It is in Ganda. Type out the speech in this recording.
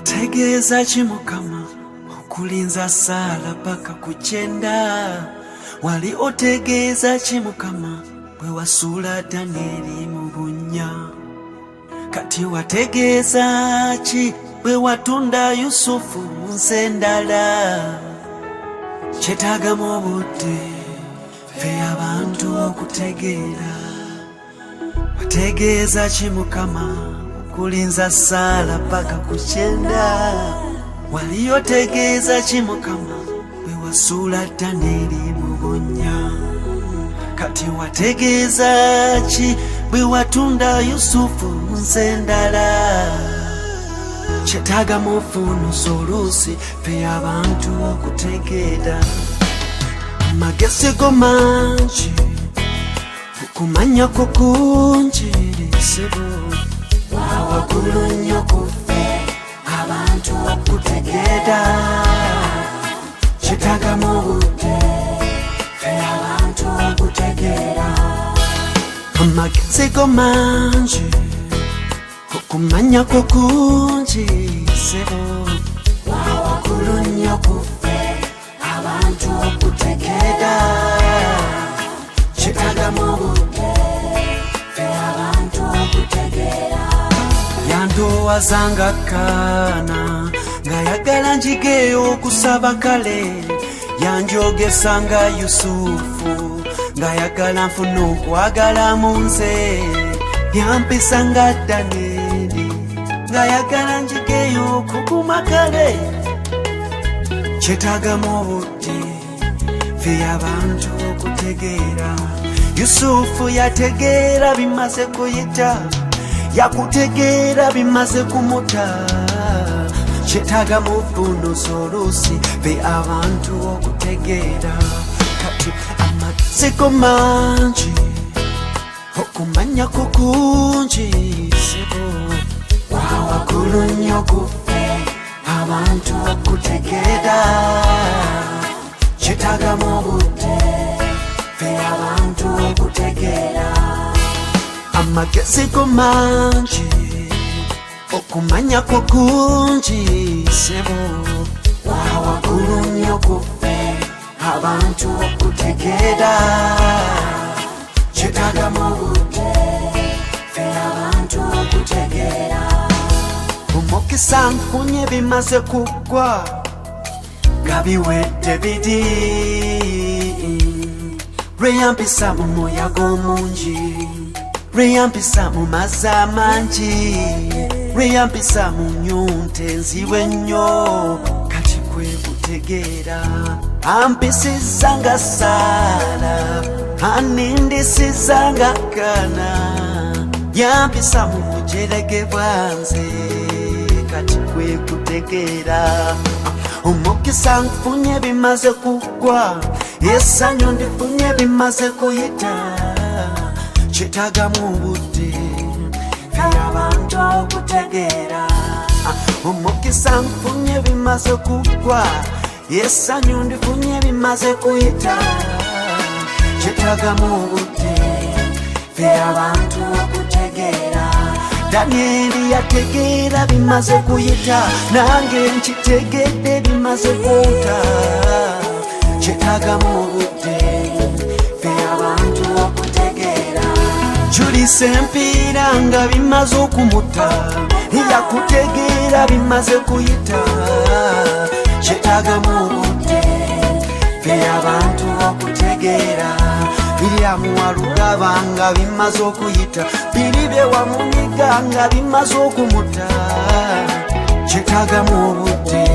Wategeeza ki Mukama okulinza Saala paka kukyenda? Wali otegeeza ki Mukama bwe wasuula Danyeri mu bunnya? Kati wategeeza ki bwe watunda Yusufu mu nsi endala? Kyetaagamu obudde ffe abantu okutegeera. Wategeeza ki Mukama okulinza Saala paka kukyenda? Wali otegeeza ki Mukama bwe wasuula Danyeri mu bunnya? Kati wategeeza ki bwe watunda Yusufu mu nsi endala? Kyetaagamu ofunuusa oluusi ffe abantu okutegeera. Amagezi go mangi, okumanya kwo kungi, ssebo waggulu nnyo ku ffe abantu okutegeera. Kyetaagamu obudde ffe abantu okutegeera. Amagezi go mangi, okumanya kwo kungi, ssebo waggulu nnyo ku ffe abantu okutegeera. Kyetaagamu obudde ffe abantu okutegeera. Yandoowazanga kaana ng'ayagala njigeyo okusaba kale, yanjogesanga Yusufu ng'ayagala nfune okwagala mu nze, yampisanga Danyeri ng'ayagala njigeyo okuguma kale. Kyetaagamu obudde ffe abantu okutegeera. Yusufu yategeera bimaze kuyita, yakutegeera bimaze kumuta. Kyetaagamu ofunuusa oluusi ffe abantu okutegeera. Kati amagezi go mangi, okumanya kwo kungi, ssebo waggulu nnyo ku ffe abantu okutegeera. Kyetaagamu obudde ffe abantu okutegeera. Amagezi go mangi, okumanya kwo kungi, ssebo waggulu nnyo ku ffe abantu okutegeera. Kyetaagamu obudde ffe abantu okutegeera. Omukisa nfunye bimaze kuggwa nga biwedde bidi, lweyampisa mu muyaga omungi, lweyampisa mu mazzi amangi, lweyampisa mu nnyunta enzibu ennyo. Kati kwe kutegeera. Ampisizza nga Saala, anindisizza nga kaana, yampisa mu bujerege bwanze. Kati kwe kutegeera. Omukisa nfunye bimaze kuggwa, essanyu ndifunye bimaze kuyita. Kyetaagamu obudde ffe abantu okutegeera. Omukisa nfunye bimaze kuggwa, essanyu ndifunye bimaze kuyita. Kyetaagamu obudde ffe abantu okutegeera. Danyeri yategeera bimaze kuyita, nange nkitegedde bimaze kwota. Kyetaagamu obudde ffe abantu okutegeera. Julisa empiira nga bimaze okumuta, yakutegeera bimaze kuyita. Kyetaagamu obudde ffe abantu okutegeera. Biryamu Walugaba nga bimaze okuyita, Biribye Wamunyiga nga bimaze okumuta. Kyetaagamu obudde